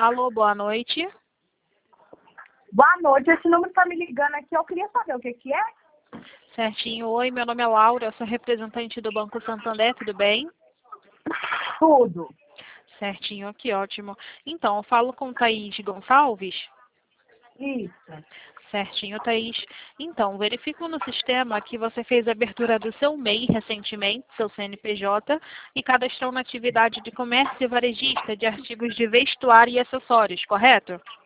Alô, boa noite. Boa noite, esse número tá me ligando aqui, eu queria saber o que que é? Certinho. Oi, meu nome é Laura, eu sou representante do Banco Santander, tudo bem? Tudo. Certinho, que ótimo. Então, eu falo com Thaís Gonçalves? Isso. Certinho, Thaís. Então, verifico no sistema que você fez a abertura do seu MEI recentemente, seu CNPJ, e cadastrou na atividade de comércio varejista de artigos de vestuário e acessórios, correto?